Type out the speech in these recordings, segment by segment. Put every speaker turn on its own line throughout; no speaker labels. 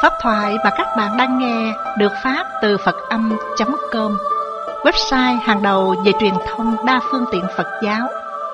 Pháp thoại mà các bạn đang nghe được phát từ Phật-âm.com, website hàng đầu về truyền thông đa phương tiện Phật giáo.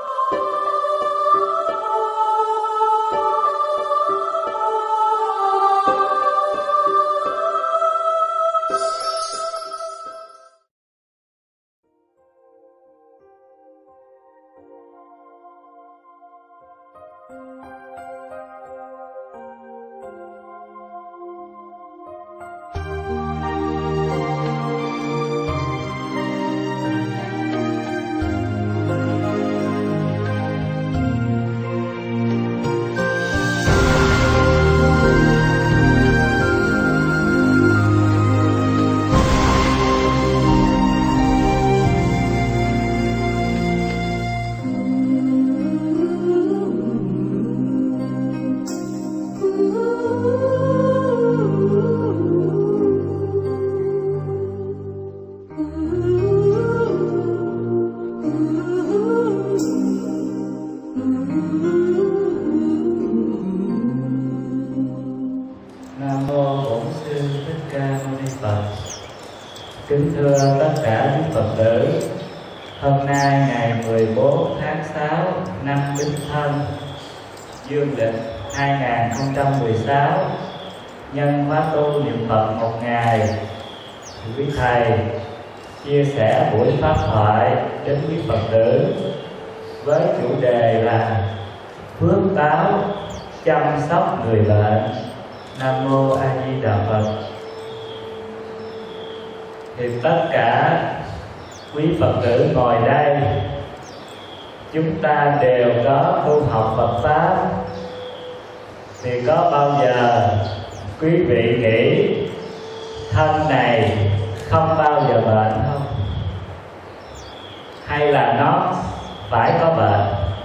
Kính thưa tất cả quý Phật tử, hôm nay ngày 14 tháng 6 năm Bính Thân, dương lịch 2016, nhân khóa tu niệm Phật một ngày, quý thầy chia sẻ buổi pháp thoại đến quý Phật tử với chủ đề là phước báo chăm sóc người bệnh. Nam mô A Di Đà Phật. Thì tất cả quý Phật tử ngồi đây, chúng ta đều có tu học Phật pháp, thì có bao giờ quý vị nghĩ thân này không bao giờ bệnh không? Hay là nó phải có bệnh?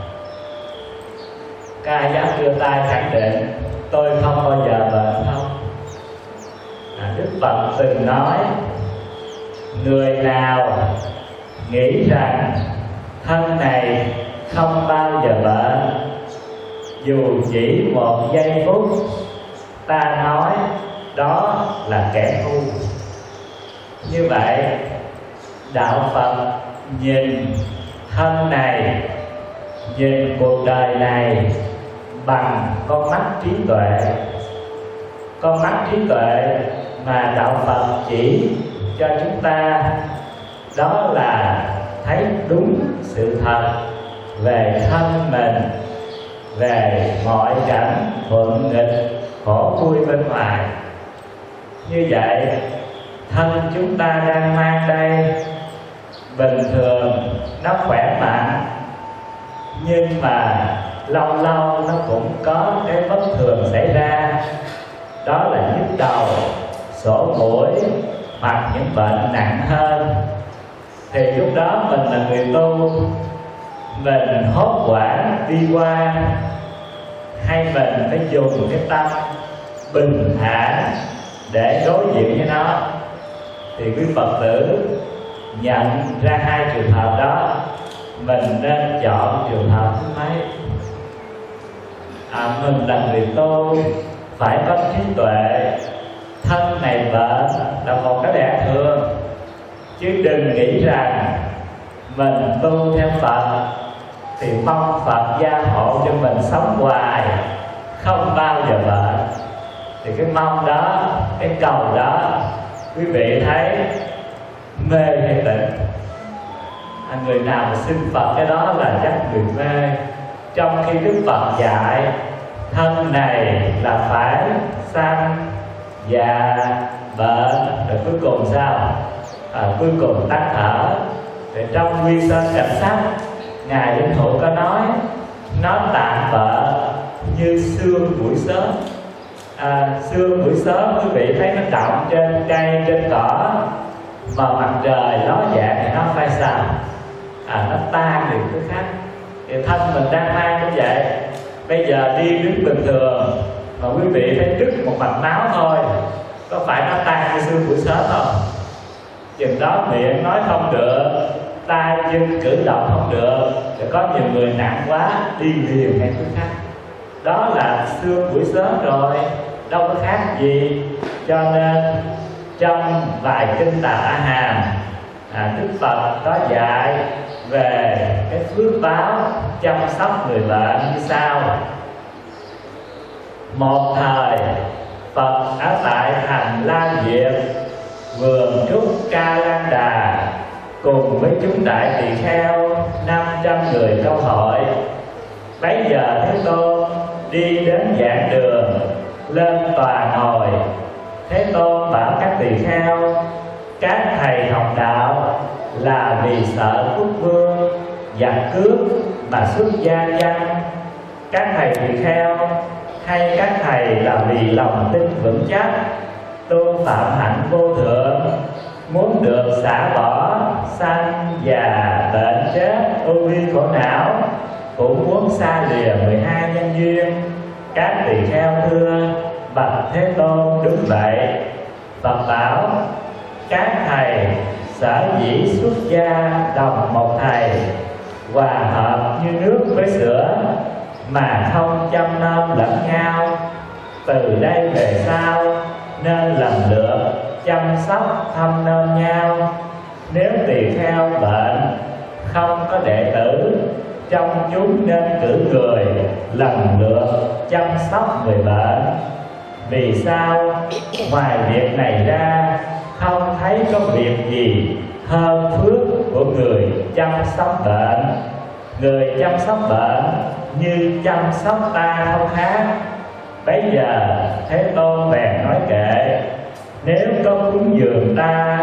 Các ai dám đưa tay khẳng định tôi không bao giờ bệnh không? Đức Phật từng nói, người nào nghĩ rằng thân này không bao giờ bệnh, dù chỉ một giây phút, ta nói đó là kẻ ngu. Như vậy, đạo Phật nhìn thân này, nhìn cuộc đời này bằng con mắt trí tuệ. Con mắt trí tuệ mà đạo Phật chỉ cho chúng ta, đó là thấy đúng sự thật về thân mình, về mọi cảnh thuận nghịch, khổ vui bên ngoài. Như vậy, thân chúng ta đang mang đây bình thường, nó khỏe mạnh, nhưng mà lâu lâu nó cũng có cái bất thường xảy ra, đó là nhức đầu, sổ mũi hoặc những bệnh nặng hơn. Thì lúc đó mình là người tu, mình hốt hoảng đi qua, hay mình phải dùng cái tâm bình thản để đối diện với nó? Thì quý Phật tử nhận ra hai trường hợp đó, mình nên chọn trường hợp thứ mấy? Mình là người tu phải có trí tuệ, thân này bệnh là một cái lẽ thường, chứ đừng nghĩ rằng mình tu theo Phật thì mong Phật gia hộ cho mình sống hoài, không bao giờ bệnh. Thì cái mong đó, cái cầu đó, quý vị thấy mê hay tịnh? Người nào mà xin Phật cái đó là chắc người mê. Trong khi Đức Phật dạy thân này là phải sanh, già, bệnh, rồi cuối cùng sao? Cuối cùng tắt thở. Thì trong Nguyên Sơn Cảnh Sách, Ngài Linh Hữu có nói, nó tạm bợ như sương buổi sớm. Sương buổi sớm quý vị thấy nó đọng trên cây, trên cỏ, mà mặt trời ló dạng thì nó phải sao? Nó tan đi cái khác. Thì thân mình đang mang cũng vậy. Bây giờ đi đứng bình thường mà quý vị thấy đứt một mạch máu thôi, có phải nó tan như sương buổi sớm không? Chừng đó miệng nói không được, tay chân cử động không được, rồi có nhiều người nặng quá đi liền ngay thứ khác. Đó là sương buổi sớm rồi. đâu có khác gì. Cho nên trong vài kinh Tạng A Hàm, Đức Phật có dạy về cái phước báo chăm sóc người bệnh như sau. Một thời Phật ở tại thành La Diệp, vườn trúc Ca Lan Đà, cùng với chúng đại tỳ kheo 500 người câu hội. Bấy giờ Thế Tôn đi đến giảng đường, lên tòa ngồi. Thế Tôn bảo các tỳ kheo: các thầy học đạo là vì sợ quốc vương giặc cướp mà xuất gia chăng? Các thầy tỳ kheo hay các thầy là vì lòng tin vững chắc, tu phạm hạnh vô thượng, muốn được xả bỏ sanh già bệnh chết ưu bi khổ não, cũng muốn xa lìa 12 nhân duyên? Các tỳ kheo thưa: bạch Thế Tôn, đúng vậy. Phật bảo: các thầy sở dĩ xuất gia đồng một thầy, hòa hợp như nước với sữa, mà không chăm nom lẫn nhau. Từ đây về sau nên lần lượt chăm sóc thăm nom nhau. Nếu tỳ kheo bệnh không có đệ tử, trong chúng nên cử người lần lượt chăm sóc người bệnh. Vì sao? Ngoài việc này ra, không thấy có việc gì hơn phước của người chăm sóc bệnh. Người chăm sóc bệnh như chăm sóc ta không khác. Bấy giờ Thế Tôn bèn nói kệ: nếu có cúng dường ta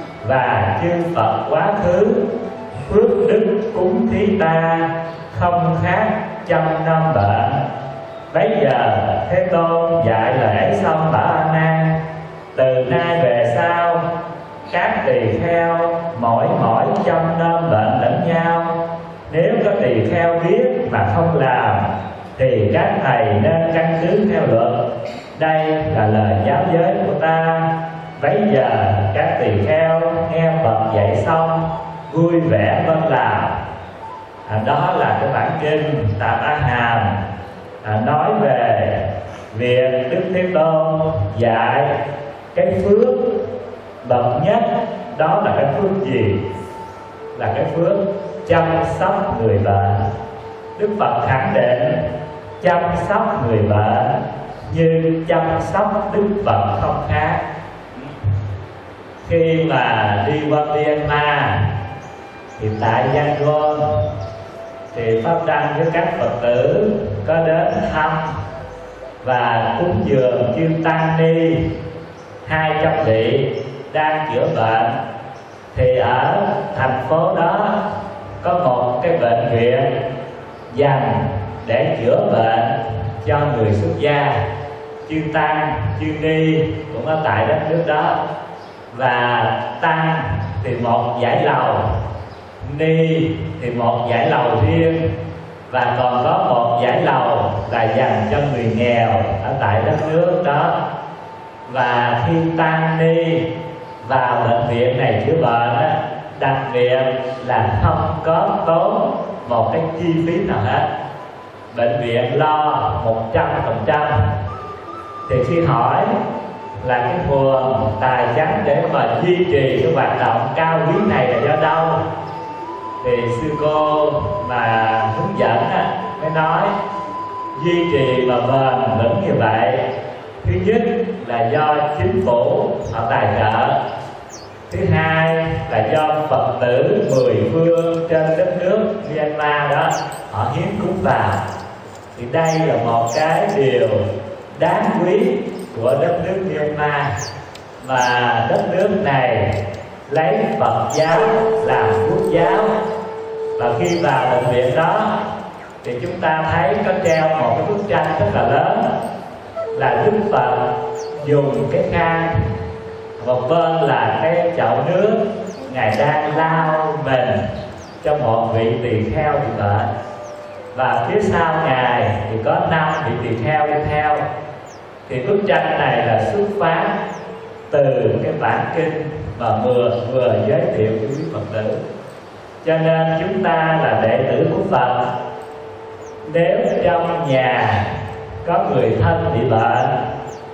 và chư Phật quá khứ, phước đức cúng thí ta không khác chăm nom bệnh. Bấy giờ Thế Tôn dạy lời ấy xong bảo A Nan: từ nay về sau, các tỳ kheo mỗi chăm nom bệnh lẫn nhau. Nếu có tỳ kheo biết mà không làm, thì các thầy nên căn cứ theo luật. Đây là lời giáo giới của ta. Bấy giờ các tỳ kheo nghe Phật dạy xong, vui vẻ vâng làm. Đó là cái bản kinh Tạng A Hàm nói về việc Đức Thế Tôn dạy cái phước bậc nhất. Đó là cái phước gì? Là cái phước chăm sóc người bệnh. Đức Phật khẳng định chăm sóc người bệnh như chăm sóc Đức Phật không khác. Khi mà đi qua Myanmar thì tại Yangon thì Pháp Đăng với các Phật tử có đến thăm và cúng dường chư Tăng Ni 200 vị đang chữa bệnh. Thì ở thành phố đó có một cái bệnh viện dành để chữa bệnh cho người xuất gia. Chư Tăng, chư Ni cũng ở tại đất nước đó. Và Tăng thì một dãy lầu, Ni thì một dãy lầu riêng, và còn có một dãy lầu là dành cho người nghèo ở tại đất nước đó. Và khi Tăng Ni vào bệnh viện này chữa bệnh, đặc biệt là không có tốn một cái chi phí nào hết, bệnh viện lo 100%. Thì khi hỏi là cái nguồn tài chánh để mà duy trì cái hoạt động cao quý này là do đâu, thì sư cô mà hướng dẫn mới nói duy trì mà bền vững như vậy, thứ nhất là do chính phủ họ tài trợ, thứ hai là do Phật tử 10 phương trên đất nước Myanmar đó họ hiến cúng vào. Thì đây là một cái điều đáng quý của đất nước Myanmar, mà đất nước này lấy Phật giáo làm quốc giáo. Và khi vào bệnh viện đó thì chúng ta thấy có treo một cái bức tranh rất là lớn, là Đức Phật dùng cái khăn, một bên là cái chậu nước, Ngài đang lau mình cho một vị tỳ kheo bị bệnh, và phía sau Ngài thì có 5 vị tỳ kheo đi theo. Thì bức tranh này là xuất phát từ cái bản kinh mà vừa giới thiệu với quý Phật tử. Cho nên chúng ta là đệ tử của Phật, nếu trong nhà có người thân bị bệnh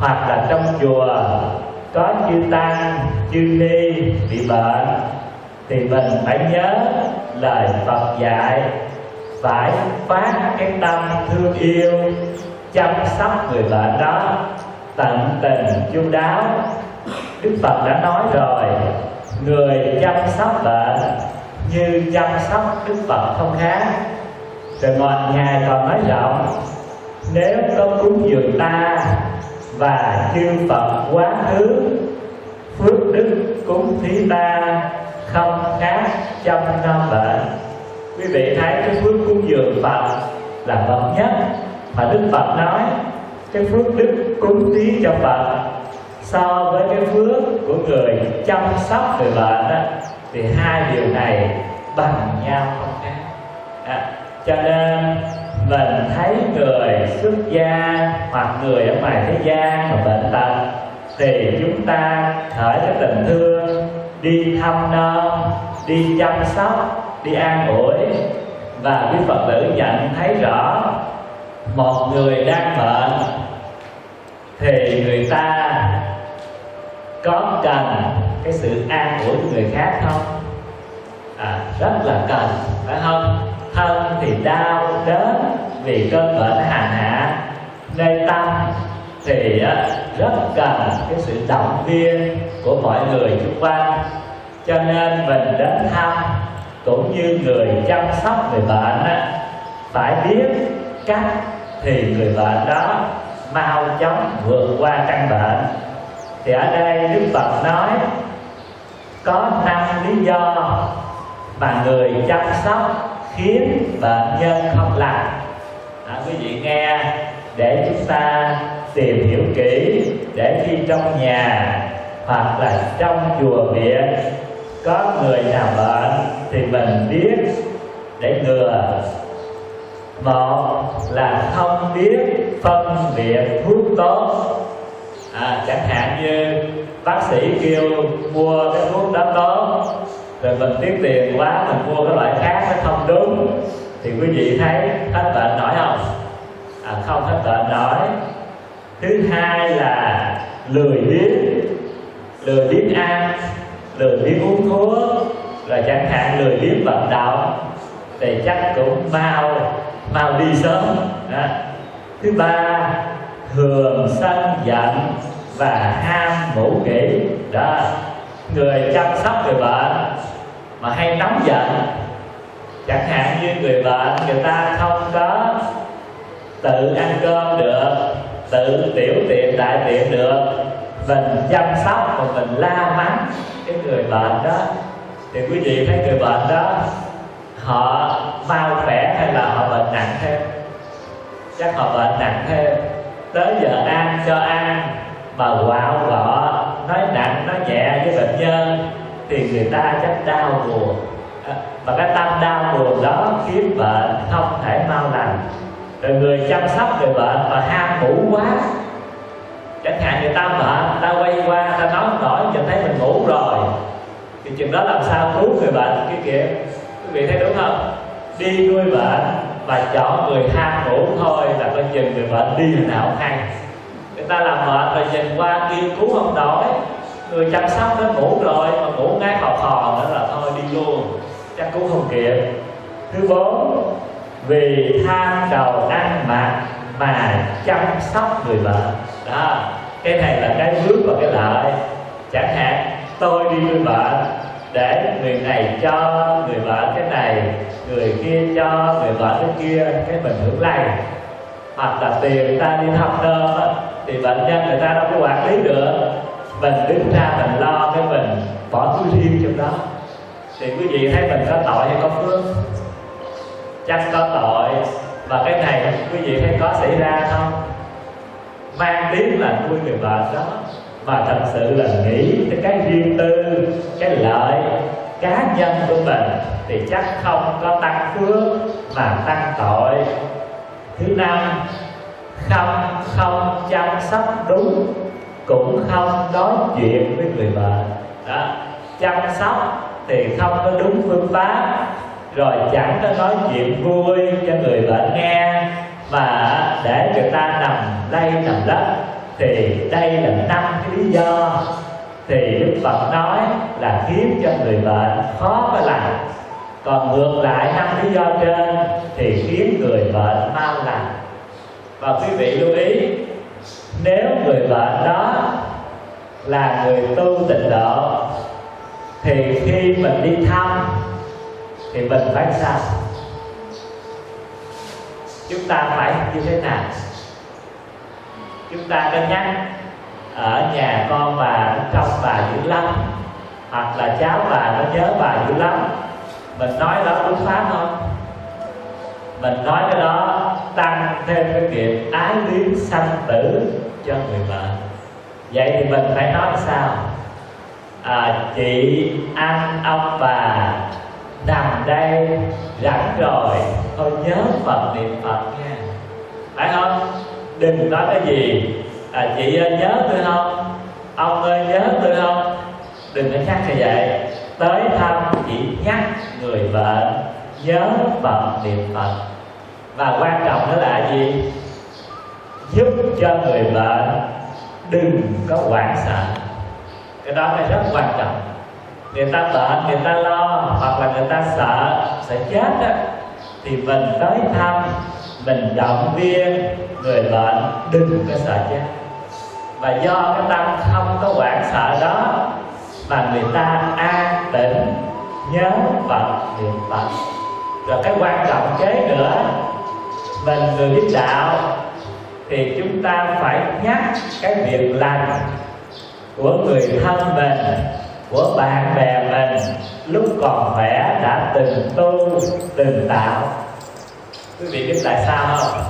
hoặc là trong chùa có chư tăng chư ni bị bệnh, thì mình phải nhớ lời Phật dạy, phải phát cái tâm thương yêu chăm sóc người bệnh đó tận tình chu đáo. Đức Phật đã nói rồi, người chăm sóc bệnh như chăm sóc Đức Phật không khác. Rồi một Ngài còn nói rộng, nếu có cúng dường ta và chư Phật quá khứ, phước đức cúng thí ta không khác chăm nom bệnh. Quý vị thấy cái phước cúng dường Phật là bậc nhất, mà Đức Phật nói cái phước đức cúng thí cho Phật so với cái phước của người chăm sóc người bệnh đó, thì hai điều này bằng nhau không khác. Cho nên mình thấy người xuất gia hoặc người ở ngoài thế gian mà bệnh tật, thì chúng ta khởi cái tình thương, đi thăm nom, đi chăm sóc, đi an ủi. Và quý Phật tử nhận thấy rõ, một người đang bệnh thì người ta có cần cái sự an ủi của người khác không? Rất là cần, phải không? Thân thì đau đớn vì cơn bệnh hành hạ, nơi tâm thì rất cần cái sự động viên của mọi người xung quanh. Cho nên mình đến thăm cũng như người chăm sóc người bệnh phải biết cách thì người bệnh đó mau chóng vượt qua căn bệnh. Thì ở đây Đức Phật nói có 5 lý do mà người chăm sóc khiến bệnh nhân không lành. Quý vị nghe để chúng ta tìm hiểu kỹ, để khi trong nhà hoặc là trong chùa viện có người nào bệnh thì mình biết để ngừa. Một là không biết phân biệt thuốc tốt. Chẳng hạn như bác sĩ kêu mua cái thuốc đó tốt, rồi mình tiếc tiền quá mình mua cái loại khác nó không đúng, thì quý vị thấy hết bệnh nổi không? Không hết bệnh nổi. Thứ hai là lười biếng ăn, lười biếng uống thuốc, rồi chẳng hạn lười biếng vận động, thì chắc cũng mau đi sớm. Thứ ba, thường sân giận và ham ngủ nghỉ. Đó, người chăm sóc người bệnh mà hay nóng giận, chẳng hạn như người bệnh người ta không có tự ăn cơm được, tự tiểu tiện đại tiện được, mình chăm sóc và mình la mắng cái người bệnh đó, thì quý vị thấy người bệnh đó họ mau khỏe hay là họ bệnh nặng thêm? Chắc họ bệnh nặng thêm. Tới giờ ăn cho ăn mà quạo quọ, nói nặng nói nhẹ với bệnh nhân thì người ta chắc đau buồn. Và cái tâm đau buồn đó khiến bệnh không thể mau lành. Rồi người chăm sóc người bệnh mà ham ngủ quá, chẳng hạn người ta bệnh, ta quay qua ta nói nổi, nhìn thấy mình ngủ rồi, thì chừng đó làm sao cứu người bệnh cái kia? Quý vị thấy đúng không? Đi nuôi bệnh và chọn người ham ngủ thôi là coi chừng người bệnh đi hồi nào không hay. Người ta làm mệt rồi nhìn qua kêu cứu không nổi, người chăm sóc nó ngủ rồi mà ngủ ngay khò khò nữa là thôi đi luôn, chắc cứu không kịp. Thứ bốn, vì tham đầu ăn mặc mà chăm sóc người bệnh. Đó, cái này là cái vướng và cái lợi. Chẳng hạn tôi đi nuôi bệnh để người này cho người bệnh cái này, người kia cho người bệnh cái kia, cái mình hưởng lây. Hoặc là tiền ta đi thăm đơn á, thì bệnh nhân người ta đâu có quản lý được, mình đứng ra mình lo, cái mình bỏ túi riêng trong đó, thì quý vị thấy mình có tội hay có phước? Chắc có tội. Và cái này quý vị thấy có xảy ra không? Mang tiếng là nuôi người bệnh đó, mà thật sự là nghĩ cái riêng tư, cái lợi cá nhân của mình thì chắc không có tăng phước mà tăng tội. Thứ năm, không chăm sóc đúng, cũng không nói chuyện với người bệnh. Đó, chăm sóc thì không có đúng phương pháp, rồi chẳng có nói chuyện vui cho người bệnh nghe, mà để người ta nằm lay nằm đất, thì đây là 5 cái lý do thì Đức Phật nói là khiến cho người bệnh khó có lành. Còn ngược lại 5 lý do trên thì khiến người bệnh mau lành. Và quý vị lưu ý, nếu người bệnh đó là người tu tịnh độ thì khi mình đi thăm thì mình phải sao? Chúng ta phải như thế nào? Chúng ta cân nhắc ở nhà con bà trông bà dữ lắm, hoặc là cháu bà nó nhớ bà dữ lắm, mình nói đó đúng pháp không? Mình nói cái đó tăng thêm cái nghiệp ái luyến sanh tử cho người bệnh. Vậy thì mình phải nói sao? Chị, anh, ông bà nằm đây rảnh rồi, thôi nhớ Phật niệm Phật nha, phải không? Đừng nói cái gì chị ơi nhớ tôi không, ông ơi nhớ tôi không. Đừng có nhắc như vậy. Tới thăm chỉ nhắc người bệnh nhớ Phật niệm Phật. Và quan trọng đó là gì? Giúp cho người bệnh đừng có hoảng sợ. Cái đó là rất quan trọng. Người ta bệnh, người ta lo, hoặc là người ta sợ sẽ chết đó, thì mình tới thăm, mình động viên người bệnh đừng có sợ chết. Và do cái tâm không có hoảng sợ đó mà người ta an tĩnh nhớ Phật niệm Phật. Rồi cái quan trọng kế nữa, mình người biết đạo thì chúng ta phải nhắc cái việc lành của người thân mình, của bạn bè mình lúc còn khỏe đã từng tu, từng tạo. Quý vị biết tại sao không?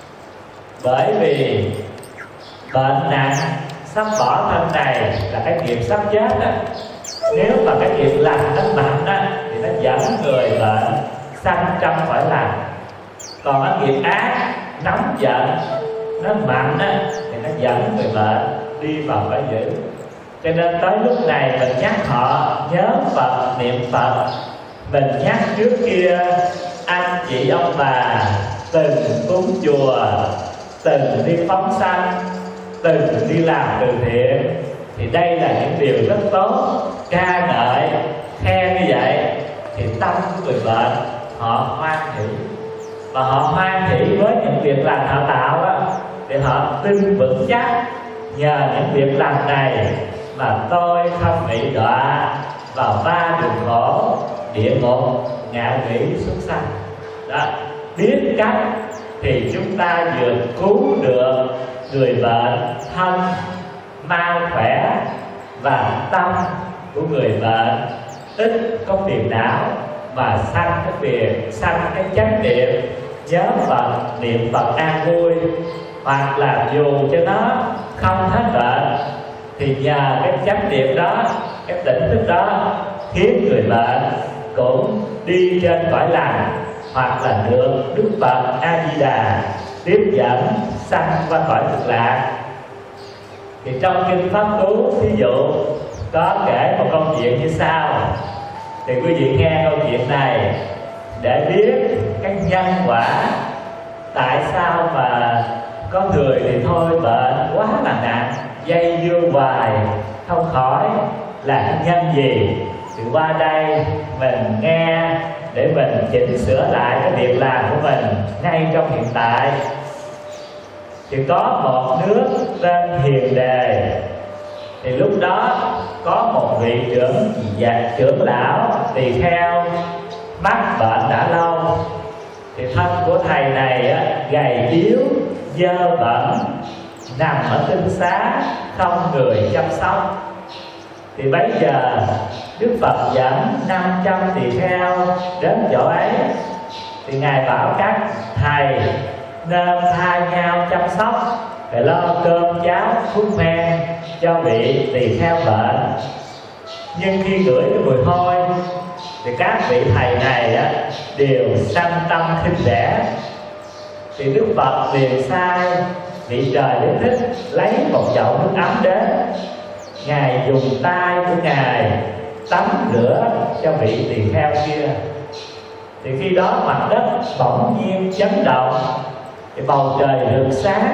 Bởi vì bệnh nặng sắp bỏ thân này là cái nghiệp sắp chết đó. Nếu mà cái nghiệp lành nó mạnh đó, thì nó dẫn người bệnh sanh trong cõi lành. Còn cái nghiệp ác nóng giận nó mạnh á, thì nó dẫn người bệnh đi vào cõi dữ. Cho nên tới lúc này mình nhắc họ nhớ Phật niệm Phật. Mình nhắc trước kia anh chị ông bà từng cúng chùa, từng đi phóng sanh, từng đi làm từ thiện, thì đây là những điều rất tốt. Ca ngợi, khen như vậy thì tâm của người bệnh họ hoan hỷ. Và họ hoan hỷ với những việc lành họ tạo đó, thì họ tin vững chắc nhờ những việc lành này mà tôi không bị đọa vào 3 đường khổ: địa ngục, ngạ quỷ, súc sanh. Đó, biết cách thì chúng ta vừa cứu được người bệnh thân mau khỏe, và tâm của người bệnh ít có phiền não, và sanh cái phiền, sanh cái chánh niệm nhớ Phật niệm Phật an vui. Hoặc là dù cho nó không hết bệnh thì nhờ cái chánh niệm đó, cái tỉnh thức đó khiến người bệnh cũng đi trên cõi lành, hoặc là được Đức Phật A Di Đà tiếp dẫn sanh qua cõi cực lạc. Thì trong kinh Pháp Cú ví dụ có kể một câu chuyện như sau. Thì quý vị nghe câu chuyện này để biết cái nhân quả, tại sao mà có người thì thôi bệnh quá là nặng, dây dưa hoài không khỏi, là cái nhân gì. Thì qua đây mình nghe để mình chỉnh sửa lại cái việc làm của mình ngay trong hiện tại. Thì có một nước tên Hiền Đề. Thì lúc đó có một vị trưởng lão tỳ kheo mắc bệnh đã lâu. Thì thân của thầy này gầy yếu, dơ bẩn, nằm ở tinh xá không người chăm sóc. Thì bấy giờ Đức Phật dẫn 500 tỳ kheo đến chỗ ấy. Thì Ngài bảo các thầy nên thay nhau chăm sóc, phải lo cơm cháo thuốc men cho vị tỳ kheo bệnh. Nhưng khi gửi cái mùi hôi thì các vị thầy này đều sanh tâm khinh rẻ. Thì Đức Phật liền sai vị trời Đế Thích lấy một chậu nước ấm đến. Ngài dùng tay của Ngài tắm rửa cho vị tỳ kheo kia. Thì khi đó mặt đất bỗng nhiên chấn động, thì bầu trời rực sáng,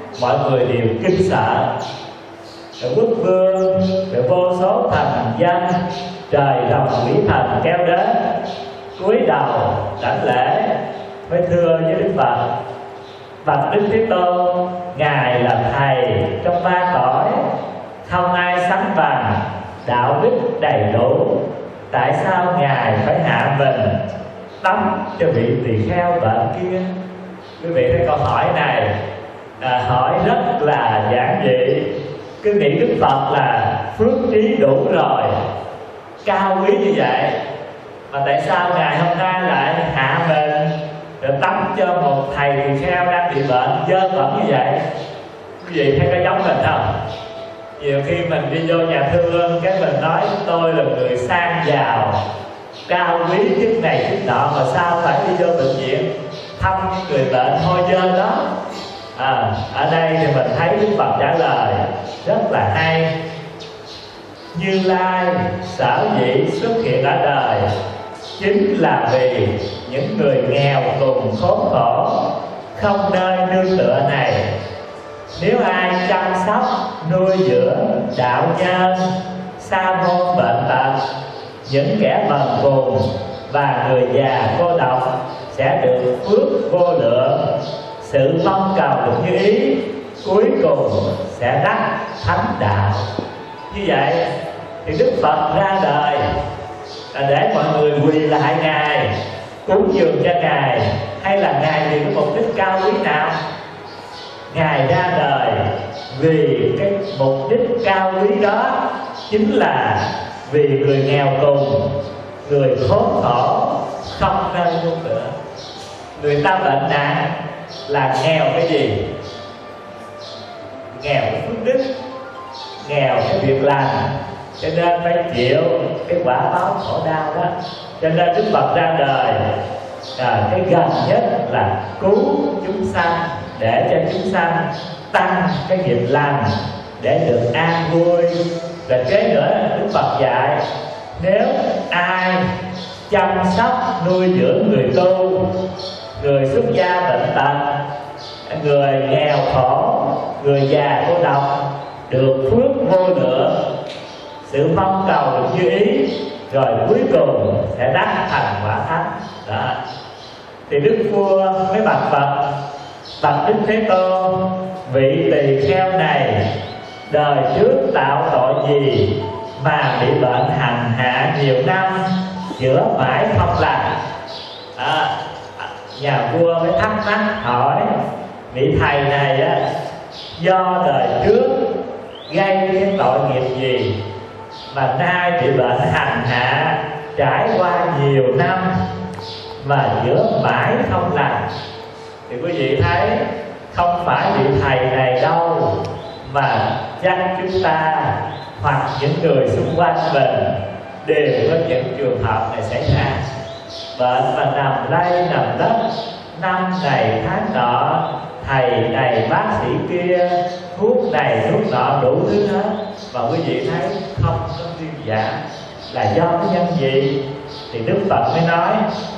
mọi người đều kinh sợ. Rồi quốc vương, rồi vô số thần dân, trời rồng quỷ thần kéo đến, cúi đầu đảnh lễ, mới thưa với Đức Phật: bạch Đức Thế Tôn, ngài là thầy trong ba cõi, không ai sánh bằng, đạo đức đầy đủ, tại sao ngài phải hạ mình tắm cho vị tỳ kheo bệnh kia? Quý vị thấy câu hỏi này hỏi rất là giản dị. Cứ nghĩ Đức Phật là phước trí đủ rồi, cao quý như vậy, mà tại sao ngài hôm nay lại hạ mình rồi tắm cho một thầy tỳ kheo đang bị bệnh dơ bẩn như vậy? Quý vị thấy có giống mình không? Nhiều khi mình đi vô nhà thương, cái mình nói tôi là người sang giàu, cao quý chức này chức nọ, mà sao phải đi vô bệnh viện thăm người bệnh hôi dơ đó? Ở đây thì mình thấy Đức Phật trả lời rất là hay. Như Lai sở dĩ xuất hiện ở đời chính là vì những người nghèo cùng khốn khổ, không nơi nương tựa này. Nếu ai chăm sóc nuôi dưỡng đạo nhân sa môn bệnh tật, những kẻ bần cùng và người già cô độc sẽ được phước vô lượng, sự mong cầu được như ý, cuối cùng sẽ đắc thánh đạo. Như vậy thì Đức Phật ra đời là để mọi người quỳ lại ngài, cúng dường cho ngài, hay là ngài vì cái mục đích cao quý nào? Ngài ra đời vì cái mục đích cao quý đó, chính là vì người nghèo cùng, người khốn khổ, không nơi nương tựa. Người ta bệnh nặng là nghèo cái gì? Nghèo cái phước đức, nghèo cái việc lành, cho nên phải chịu cái quả báo khổ đau đó. Cho nên Đức Phật ra đời cái gần nhất là cứu chúng sanh, để cho chúng sanh tăng cái nghiệp lành để được an vui. Và kế nữa Đức Phật dạy, nếu ai chăm sóc nuôi dưỡng người tu, người xuất gia bệnh tật, người nghèo khổ, người già cô độc, được phước vô lượng, sự mong cầu được như ý, rồi cuối cùng sẽ đắc thành quả thánh đó. Thì Đức Vua mới bạch Phật: bạch Đức Thế Tôn, vị tỳ kheo này đời trước tạo tội gì mà bị bệnh hành hạ nhiều năm, chữa mãi không lành? Nhà vua mới thắc mắc hỏi: vị thầy này do đời trước gây cái tội nghiệp gì mà nay bị bệnh hành hạ trải qua nhiều năm mà chữa mãi không lành? Thì quý vị thấy không phải vị thầy này đâu, mà chắc chúng ta hoặc những người xung quanh mình đều có những trường hợp này xảy ra. Bệnh mà nằm lay nằm đất, năm này tháng nọ, thầy này bác sĩ kia, thuốc này thuốc nọ đủ thứ hết, mà quý vị thấy không có thuyên giảm, là do cái nhân gì? Thì Đức Phật mới nói: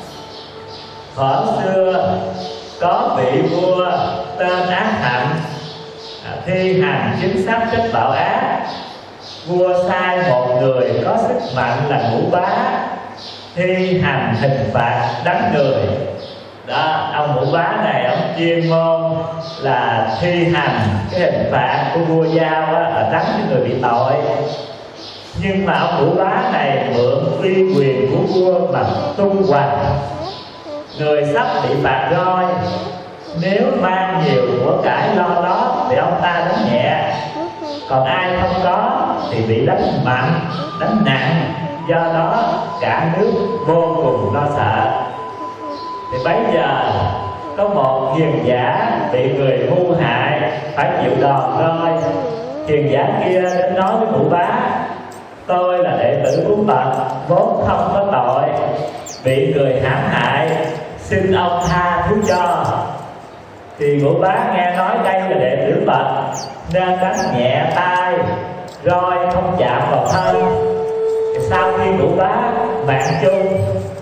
thuở xưa có vị vua tên Ác Hạnh thi hành chính sách rất bạo ác. Vua sai một người có sức mạnh là Ngũ Bá thi hành hình phạt đánh người đó. Ông Ngũ Bá này ông chuyên môn là thi hành cái hình phạt của vua giao là đánh cái người bị tội. Nhưng mà ông Ngũ Bá này mượn uy quyền của vua mà tung hoành. Người sắp bị phạt roi, nếu mang nhiều của cải lo lót thì ông ta đánh nhẹ, còn ai không có thì bị đánh mạnh, đánh nặng. Do đó cả nước vô cùng lo sợ. Thì bấy giờ có một hiền giả bị người mưu hại, phải chịu đòn roi. Hiền giả kia đến nói với Ngũ Bá: tôi là đệ tử của Phật, vốn không có tội, bị người hãm hại, xin ông tha thứ cho. Thì Ngũ Bá nghe nói đây là đệ tử Phật nên đánh nhẹ tay, roi không chạm vào thân. Sau khi Ngũ Bá mạng chung,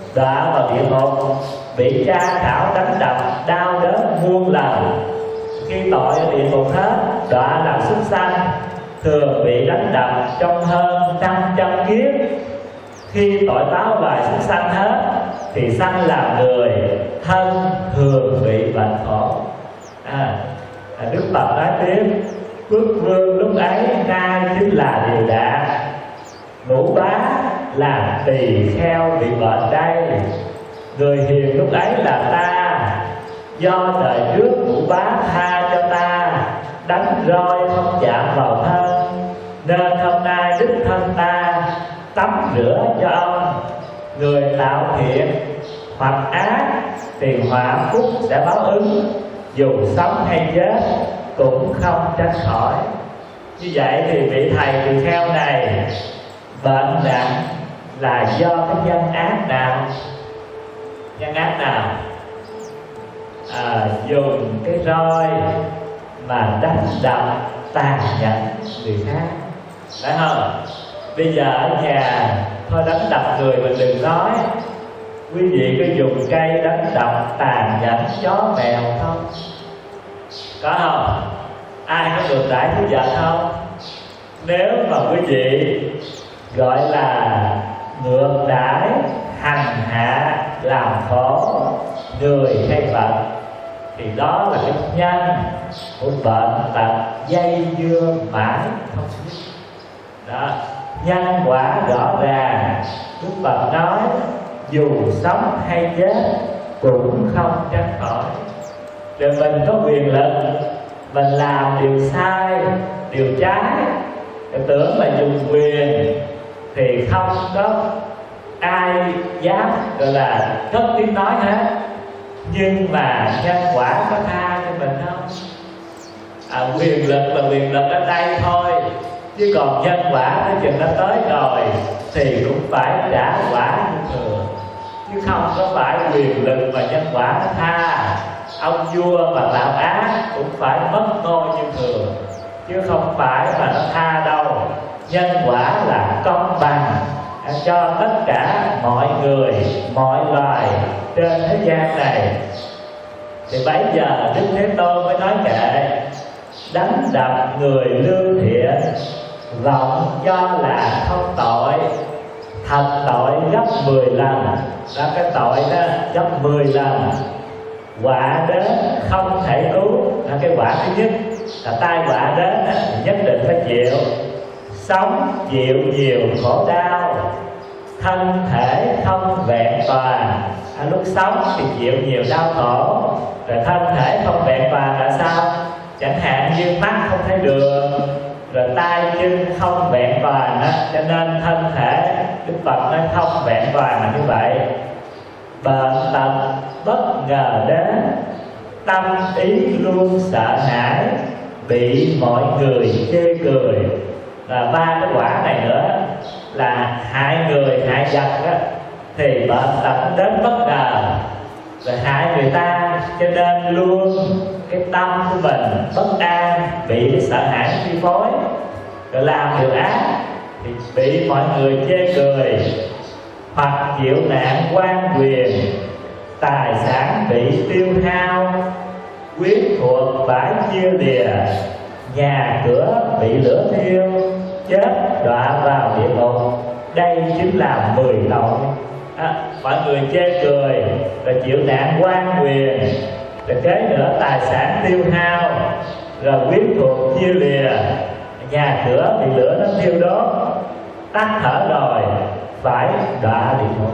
đọa vào địa ngục, bị tra khảo đánh đập đau đớn muôn lần. khi tội ở địa ngục hết, đọa làm súc sanh, thường bị đánh đập trong hơn 500 kiếp. Khi tội báo bài súc sanh hết thì sanh làm người, thân thường bị bệnh khổ. Đức Phật nói tiếp: Quốc vương lúc ấy nay chính là điều đạn, Ngũ Bá làm tỳ kheo bị bệnh đây. Người hiền lúc ấy là ta, do đời trước Ngũ Bá tha cho ta, đánh roi không chạm vào thân, nên hôm nay đích thân ta tắm rửa cho ông. Người tạo thiện hoặc ác thì họa phúc sẽ báo ứng, dù sống hay chết cũng không tránh khỏi. Như vậy thì vị thầy tỳ kheo này bệnh nặng là do cái nhân ác nào? Nhân ác nào? Dùng cái roi mà đánh đập tàn nhẫn người khác, phải không? Bây giờ ở nhà thôi đánh đập người mình đừng nói, quý vị có dùng cây đánh đập tàn nhẫn chó mèo không? Có không? Ai có được đãi thứ vợ không? Nếu mà quý vị gọi là ngược đãi, hành hạ, làm khổ người hay vật, thì đó là cái nhân của bệnh tật dây dưa mãi không dứt. Đó, nhân quả rõ ràng. Đức Phật nói dù sống hay chết cũng không tránh khỏi. Rồi mình có quyền lực, mình làm điều sai, điều trái, tưởng là dùng quyền thì không có ai dám gọi là cất tiếng nói hết. Nhưng mà nhân quả có tha cho mình không? Quyền lực là quyền lực ở đây thôi, chứ còn nhân quả tới chừng nó tới rồi thì cũng phải trả quả như thường, chứ không có phải quyền lực và nhân quả nó tha. Ông vua mà làm ác cũng phải mất ngôi như thường, chứ không phải mà nó tha đâu. Nhân quả là công bằng cho tất cả mọi người, mọi loài trên thế gian này. Thì bấy giờ Đức Thế Tôn mới nói kệ: đánh đập người lương thiện, vọng do là không tội, thật tội gấp 10 lần. Đó, cái tội đó gấp 10 lần. Quả đến không thể cứu. Đó, cái quả thứ nhất là tai họa đến thì nhất định phải chịu. Sống chịu nhiều khổ đau, thân thể không vẹn toàn. Lúc sống thì chịu nhiều đau khổ, rồi thân thể không vẹn toàn là sao? Chẳng hạn như mắt không thấy đường, rồi tay chân không vẹn toàn đó. Cho nên thân thể Đức Phật nói không vẹn toàn là như vậy. Bệnh tật bất ngờ đến, tâm ý luôn sợ hãi, bị mọi người chê cười. Là ba cái quả này nữa là hại người hại vật đó, thì bệnh tật đến bất ngờ rồi hại người ta, cho nên luôn cái tâm của mình bất an, bị cái sợ hãi chi phối, rồi làm điều ác thì bị mọi người chê cười, hoặc chịu nạn quan quyền, tài sản bị tiêu hao, quyến thuộc phải chia lìa, nhà cửa bị lửa thiêu, chết đọa vào địa ngục. Đây chính là 10 tội. Mọi người chê cười, rồi chịu nạn quan quyền, rồi kế nữa tài sản tiêu hao, rồi quyến thuộc chia lìa, nhà cửa bị lửa nó thiêu đốt, tắt thở rồi phải đọa địa ngục.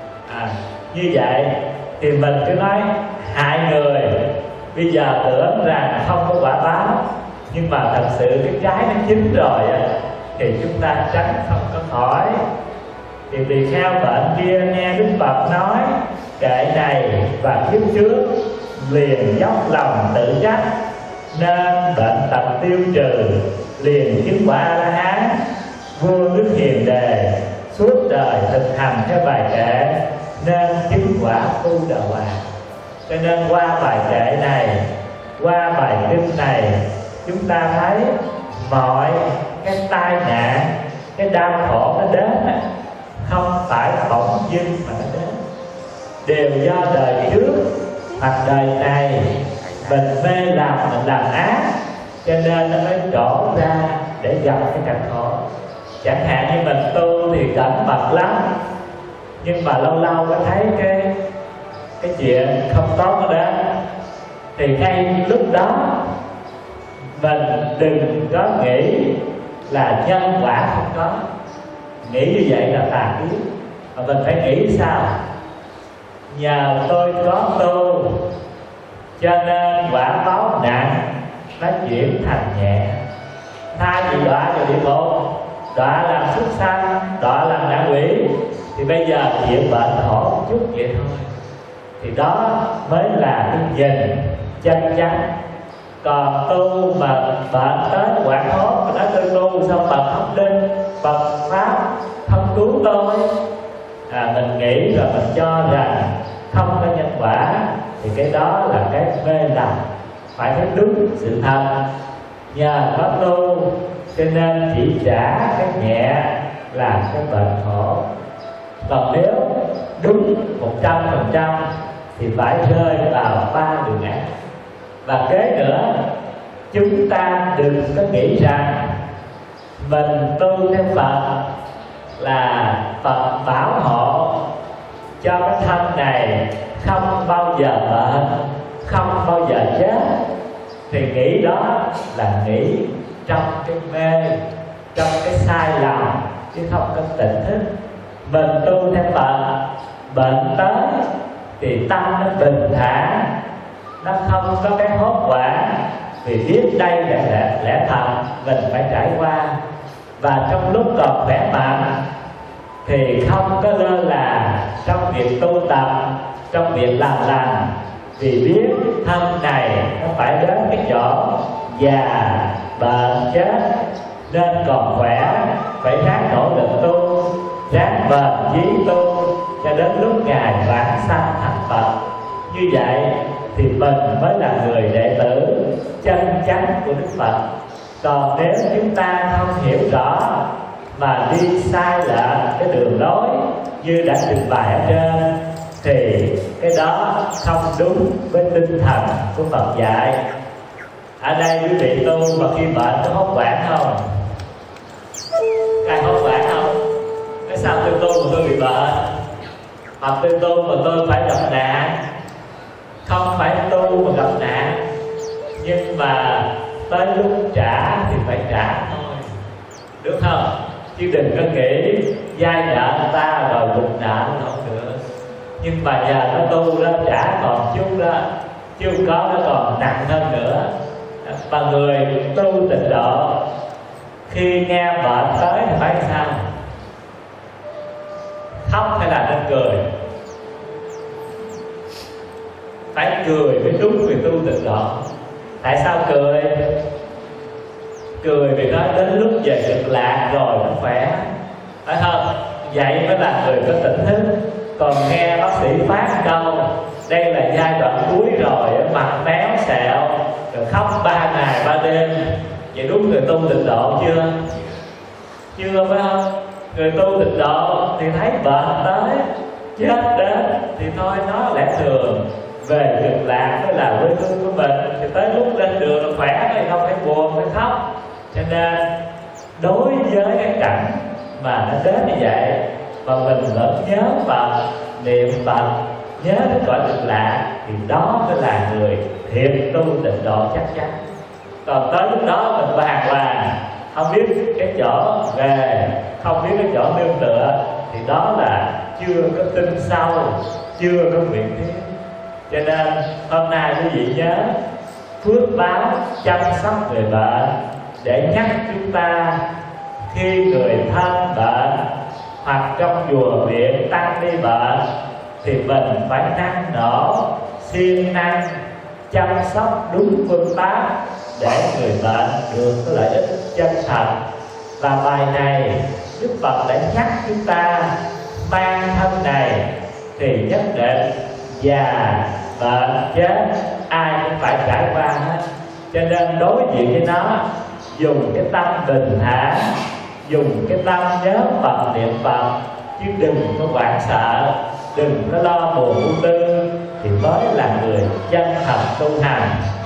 Như vậy thì mình cứ nói hại người, bây giờ tưởng rằng không có quả báo, nhưng mà thật sự cái trái nó chín rồi thì chúng ta tránh không có khỏi. Thì tỳ kheo bệnh kia nghe Đức Phật nói kệ này và kiếp trước, liền dốc lòng tự trách, nên bệnh tật tiêu trừ, liền chứng quả A-la-hán. Vua Đức Hiền Đề suốt đời thực hành cái bài kệ, nên chứng quả Tu Đà Hoàng. Cho nên qua bài kệ này, qua bài kinh này, chúng ta thấy mọi cái tai nạn, cái đau khổ nó đến không phải bỗng dưng mà nó đến, đều do đời trước hoặc đời này mình mê làm, mình làm ác, cho nên nó mới trổ ra để gặp cái cảnh khổ. Chẳng hạn như mình tu thì cẩn mật lắm, nhưng mà lâu lâu có thấy cái chuyện không tốt ở đó, thì ngay lúc đó mình đừng có nghĩ là nhân quả không có. Nghĩ như vậy là tà kiến. Mà mình phải nghĩ sao? Nhờ tôi có tu cho nên quả báo nặng nó chuyển thành nhẹ. Thay vì đọa vào địa ngục, đọa làm súc sanh, đọa làm ngạ quỷ, thì bây giờ chịu bệnh khổ chút vậy thôi. Thì đó mới là cái nhìn chân chắn. Còn tu mà bệnh tới quảng hốt, mà nói tôi tu xong Phật không linh, Phật Pháp không cứu tôi, mình nghĩ rồi mình cho rằng không có nhân quả, thì cái đó là cái mê lầm. Phải thấy đúng sự thật. Nhờ có tu cho nên chỉ trả cái nhẹ là cái bệnh khổ. Còn nếu đúng 100% thì phải rơi vào 3 đường ác. Và kế nữa, chúng ta đừng có nghĩ rằng mình tu theo Phật là Phật bảo hộ cho cái thân này không bao giờ bệnh, không bao giờ chết. Thì nghĩ đó là nghĩ trong cái mê, trong cái sai lầm, chứ không có tỉnh thức. Mình tu theo Phật, bệnh tới thì tâm nó bình thản, nó không có cái hốt hoảng, vì biết đây là lẽ thật mình phải trải qua. Và trong lúc còn khỏe mạnh thì không có lơ là trong việc tu tập, trong việc làm lành, vì biết thân này nó phải đến cái chỗ già, bệnh, chết, nên còn khỏe phải ráng nỗ lực tu, ráng bền chí tu cho đến lúc Ngài vãng sanh thành Phật. Như vậy thì mình mới là người đệ tử chân chánh của Đức Phật. Còn nếu chúng ta không hiểu rõ mà đi sai lệch cái đường lối như đã trình bày ở trên, thì cái đó không đúng với tinh thần của Phật dạy. Ở đây quý vị tu mà khi bệnh có hốt hoảng không? Ai hốt hoảng không? Cái sao tôi tu mà tôi bị bệnh, hoặc tôi tu mà tôi phải gặp nạn? Không phải tu mà gặp nạn, nhưng mà tới lúc trả thì phải trả thôi, đúng không? Chứ đừng có nghĩ vay nợ người ta rồi bụng nợ không được. Nhưng mà giờ nó tu đó trả còn chút đó, chưa có nó còn nặng hơn nữa. Mà người tu tịnh độ khi nghe bệnh tới thì phải sao? Khóc hay là nên cười? Phải cười mới đúng người tu tịnh độ. Tại sao cười? Cười vì nói đến lúc về cực lạc rồi nó khỏe, phải không? Vậy mới là người có tỉnh thức. Còn nghe bác sĩ phát câu đây là giai đoạn cuối rồi, mặt méo sẹo, rồi khóc 3 ngày 3 đêm, vậy đúng người tu tịnh độ chưa? Chưa, phải không? Người tu tịnh độ thì thấy bệnh tới, chết đến thì thôi, nó lẽ thường. Về cực lạc mới là quê hương của mình, thì tới lúc lên đường nó khỏe thì không phải buồn, phải khóc. Cho nên đối với cái cảnh mà nó đến như vậy mà mình vẫn nhớ Phật, niệm Phật, nhớ đến cõi cực lạc, thì đó mới là người thiệt tu tịnh độ chắc chắn. Còn tới lúc đó mình bàng hoàng, không biết cái chỗ về, không biết cái chỗ nương tựa, thì đó là chưa có tin sâu, chưa có nguyện thiết. Cho nên hôm nay quý vị nhớ phước báo chăm sóc người bệnh, để nhắc chúng ta khi người thân bệnh hoặc trong chùa viện tăng đi bệnh thì mình phải năng nổ, siêng năng chăm sóc đúng phương pháp để người bệnh được cái lợi ích chân thật. Và bài này Đức Phật đã nhắc chúng ta mang thân này thì nhất định già, bệnh, chết ai cũng phải trải qua hết. Cho nên đối diện với nó, dùng cái tâm bình thản, dùng cái tâm nhớ Phật, niệm Phật, chứ đừng có hoảng sợ, đừng có lo buồn ưu tư, thì mới là người chân thật tu hành.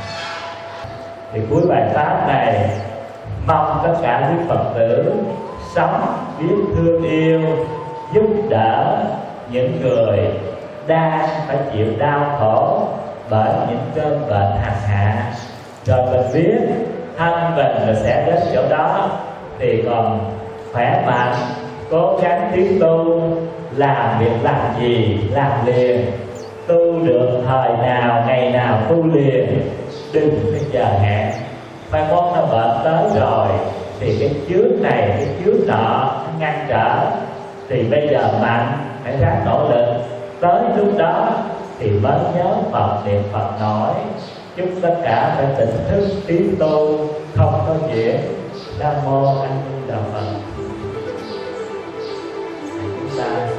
Thì cuối bài pháp này mong tất cả quý Phật tử sống biết thương yêu, giúp đỡ những người đang phải chịu đau khổ bởi những cơn bệnh hành hạ. Rồi mình biết thân mình là sẽ đến chỗ đó thì còn khỏe mạnh, cố gắng tiến tu, làm việc làm gì làm liền, tu được thời nào ngày nào tu liền, đừng có chờ hẹn. Mai mốt nó bệnh tới rồi thì cái chướng này cái chướng nọ ngăn trở, thì bây giờ mạnh phải ráng nỗ lực, tới lúc đó thì mới nhớ Phật niệm Phật nổi. Chúc tất cả phải tỉnh thức tiến tu, không có chuyện. Nam mô A Di Đà Phật. Chúng ta